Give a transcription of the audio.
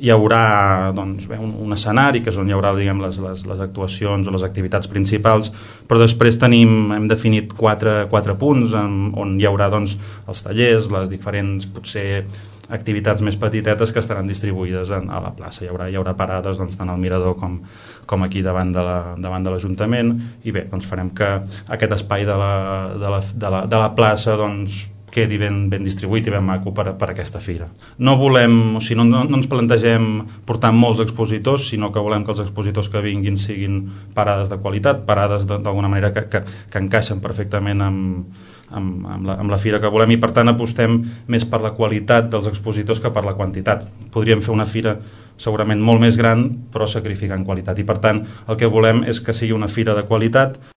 hi haurà doncs, un escenari que és on hi haurà diguem, les actuacions o les activitats principals, però després hem definit quatre punts on hi haurà doncs, els tallers, les diferents potser activitats més petitetes que estaran distribuïdes a la plaça. Hi haurà parades doncs, tant al mirador com aquí davant de l'Ajuntament, i bé, doncs farem que aquest espai de la plaça doncs, quedi ben distribuït i ben maco per aquesta fira. No ens plantegem portar molts expositors, sinó que volem que els expositors que vinguin siguin parades de qualitat, parades d'alguna manera que encaixen perfectament amb la fira que volem, i per tant apostem més per la qualitat dels expositors que per la quantitat. Podríem fer una fira segurament molt més gran, però sacrificant qualitat, i per tant el que volem és que sigui una fira de qualitat